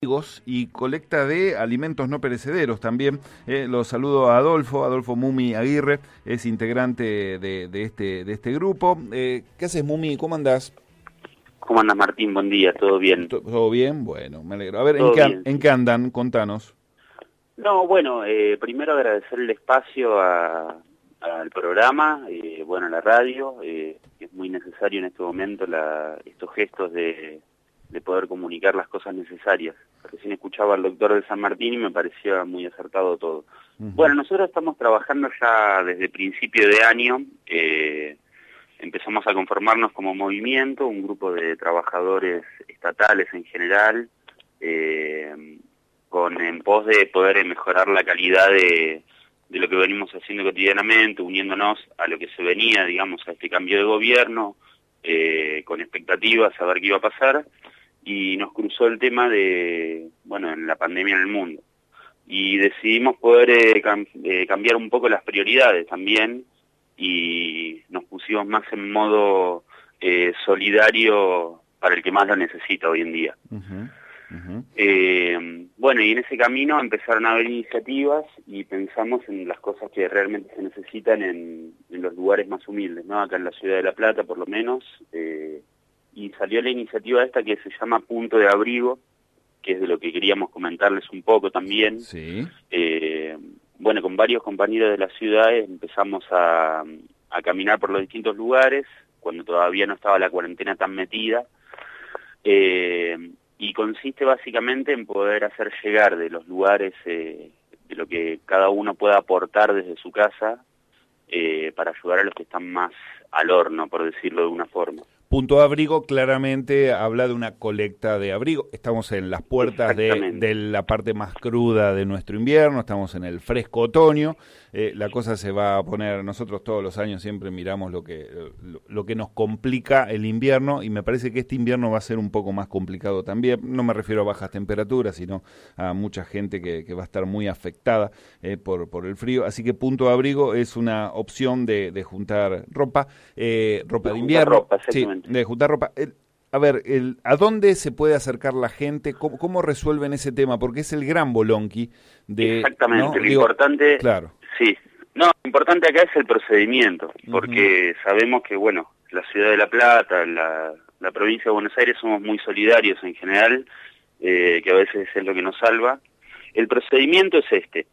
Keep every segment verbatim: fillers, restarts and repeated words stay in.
Y colecta de alimentos no perecederos también. Eh, los saludo a Adolfo, Adolfo Mumi Aguirre, es integrante de, de, este, de este grupo. Eh, ¿Qué haces, Mumi? ¿Cómo andás? ¿Cómo andas, Martín? Buen día, ¿todo bien? ¿Todo bien? Bueno, me alegro. A ver, ¿en qué, ¿en qué andan? Contanos. No, bueno, eh, primero agradecer el espacio a, al programa, eh, bueno, a la radio. Eh, es muy necesario en este momento la, estos gestos de, de poder comunicar las cosas necesarias. Recién escuchaba al doctor de San Martín y me parecía muy acertado todo. Uh-huh. Bueno, nosotros estamos trabajando ya desde principio de año. Eh, empezamos a conformarnos como movimiento, un grupo de trabajadores estatales en general, eh, con en pos de poder mejorar la calidad de, de lo que venimos haciendo cotidianamente, uniéndonos a lo que se venía, digamos, a este cambio de gobierno, eh, con expectativas a ver qué iba a pasar, y nos cruzó el tema de, bueno, en la pandemia en el mundo. Y decidimos poder eh, cam eh, cambiar un poco las prioridades también, y nos pusimos más en modo eh, solidario para el que más lo necesita hoy en día. Uh-huh. Uh-huh. Eh, bueno, y en ese camino empezaron a haber iniciativas y pensamos en las cosas que realmente se necesitan en, en los lugares más humildes, ¿no? Acá en la ciudad de La Plata, por lo menos, eh, y salió la iniciativa esta que se llama Punto de Abrigo, que es de lo que queríamos comentarles un poco también. Sí. Eh, bueno, con varios compañeros de la ciudad empezamos a, a caminar por los distintos lugares, cuando todavía no estaba la cuarentena tan metida, eh, y consiste básicamente en poder hacer llegar de los lugares, eh, de lo que cada uno pueda aportar desde su casa, eh, para ayudar a los que están más al horno, por decirlo de una forma. Punto de Abrigo claramente habla de una colecta de abrigo. Estamos en las puertas de, de la parte más cruda de nuestro invierno, estamos en el fresco otoño. Eh, la cosa se va a poner, nosotros todos los años siempre miramos lo que, lo, lo que nos complica el invierno, y me parece que este invierno va a ser un poco más complicado también. No me refiero a bajas temperaturas, sino a mucha gente que, que va a estar muy afectada eh, por, por el frío. Así que Punto de Abrigo es una opción de, de juntar ropa, eh, ropa de, de invierno. Ropa, sí, de juntar ropa. El, a ver, el, ¿a dónde se puede acercar la gente? ¿Cómo, cómo resuelven ese tema? Porque es el gran bolonqui de... Exactamente, ¿no? lo Digo, importante... Claro. Sí, no, lo importante acá es el procedimiento, porque uh-huh. sabemos que, bueno, la ciudad de La Plata, la, la provincia de Buenos Aires somos muy solidarios en general, eh, que a veces es lo que nos salva. El procedimiento es este.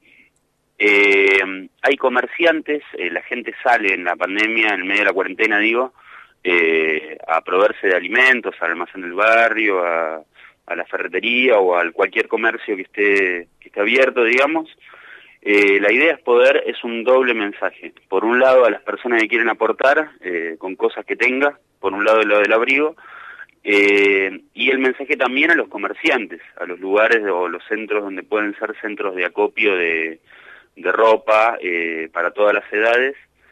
Eh, hay comerciantes, eh, la gente sale en la pandemia, en medio de la cuarentena, digo, eh, a proveerse de alimentos, al almacén del barrio, a, a la ferretería o a cualquier comercio que esté, que esté abierto, digamos. Eh, la idea es poder, es un doble mensaje. Por un lado, a las personas que quieren aportar eh, con cosas que tenga, por un lado lo del abrigo, eh, y el mensaje también a los comerciantes, a los lugares o los centros donde pueden ser centros de acopio de, de ropa eh, para todas las edades.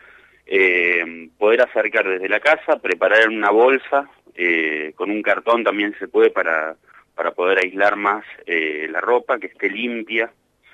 Eh, poder acercar desde la casa, preparar una bolsa, eh, con un cartón también se puede para, para poder aislar más eh, la ropa, que esté limpia,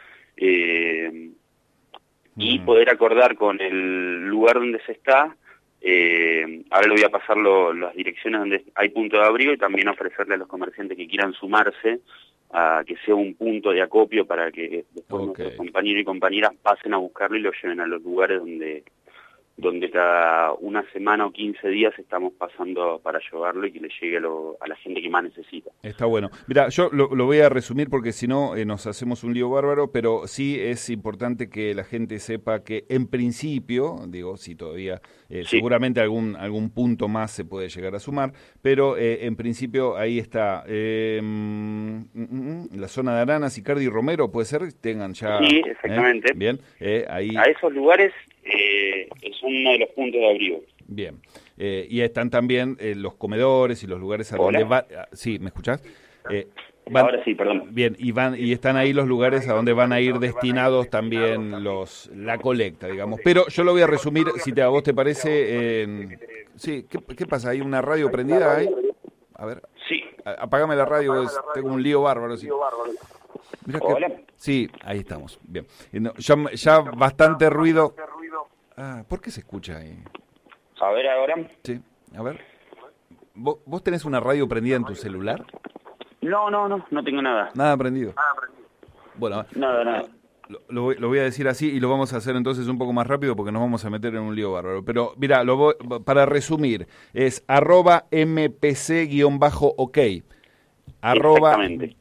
eh, y mm. poder acordar con el lugar donde se está. Eh, ahora le voy a pasar lo, las direcciones donde hay punto de abrigo y también ofrecerle a los comerciantes que quieran sumarse a que sea un punto de acopio para que después okay. nuestros compañeros y compañeras pasen a buscarlo y lo lleven a los lugares donde donde cada una semana o quince días estamos pasando para llevarlo y que le llegue a, lo, a la gente que más necesita. Está bueno. Mira, yo lo, lo voy a resumir porque si no eh, nos hacemos un lío bárbaro, pero sí es importante que la gente sepa que en principio, digo, sí todavía, eh, sí. seguramente algún algún punto más se puede llegar a sumar, pero eh, en principio ahí está, eh, mm, mm, la zona de Aranas, Icardi y Romero, puede ser, tengan ya... Sí, exactamente. ¿eh? Bien, eh, ahí... A esos lugares... Eh, es uno de los puntos de abrigo. Bien. Eh, y están también eh, los comedores y los lugares a ¿Hola? donde va... Sí, ¿me escuchás? Eh, van, Ahora sí, perdón. Bien, y, van, y están ahí los lugares a donde van a ir destinados también los la colecta, digamos. Pero yo lo voy a resumir, si te, a vos te parece... Eh, sí, ¿qué, ¿qué pasa? ¿Hay una radio prendida ahí? A ver. Sí. Apágame la radio, es, tengo un lío bárbaro. Sí. Mirá que, Hola. Sí, ahí estamos. Bien. No, ya, ya bastante ruido... Ah, ¿por qué se escucha ahí? A ver ahora. Sí, a ver. ¿Vos, vos tenés una radio prendida en tu celular? No, no, no, no tengo nada. Nada aprendido. Nada aprendido. Bueno, nada, nada. Lo, lo, lo voy a decir así y lo vamos a hacer entonces un poco más rápido porque nos vamos a meter en un lío bárbaro. Pero mira, lo voy, para resumir, es arroba mpc-ok. Arroba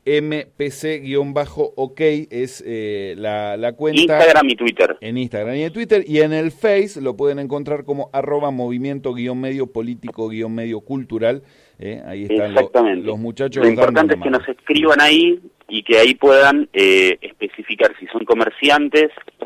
mpc-ok es eh, la, la cuenta. Instagram y Twitter. En Instagram y en Twitter. Y en el Face lo pueden encontrar como arroba movimiento-medio político-medio cultural. Eh, ahí están lo, los muchachos. Lo importante es que nos escriban ahí y que ahí puedan eh, especificar si son comerciantes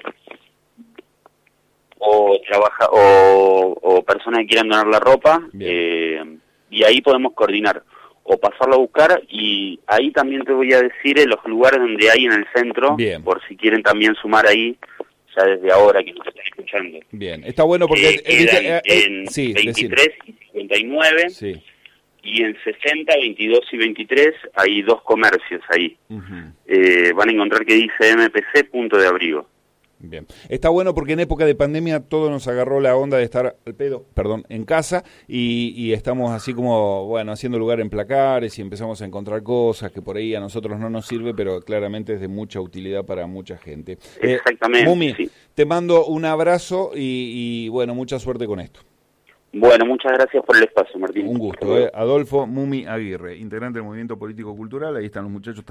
o trabaja o, o personas que quieran donar la ropa, eh, y ahí podemos coordinar o pasarlo a buscar, y ahí también te voy a decir en los lugares donde hay en el centro. Bien. Por si quieren también sumar ahí ya desde ahora que nos están escuchando. Bien, está bueno porque eh, eh, quedan eh, en sí, veintitrés y cincuenta y nueve. Sí. Y en sesenta, veintidós y veintitrés hay dos comercios ahí. Uh-huh. Eh, van a encontrar que dice M P C punto de abrigo. Bien. Está bueno porque en época de pandemia todo nos agarró la onda de estar al pedo, perdón, en casa y, y estamos así como, bueno, haciendo lugar en placares y empezamos a encontrar cosas que por ahí a nosotros no nos sirve, pero claramente es de mucha utilidad para mucha gente. Exactamente. Eh, Mumi, sí. Te mando un abrazo y, y bueno, mucha suerte con esto. Bueno, muchas gracias por el espacio, Martín. Un gusto. Eh. Adolfo Mumi Aguirre, integrante del Movimiento Político Cultural, ahí están los muchachos.